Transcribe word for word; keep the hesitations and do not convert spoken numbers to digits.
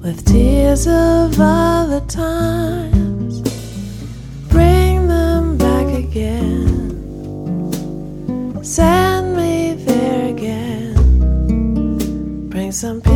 with tears of other times. Bring them back again. Send me there again. Bring some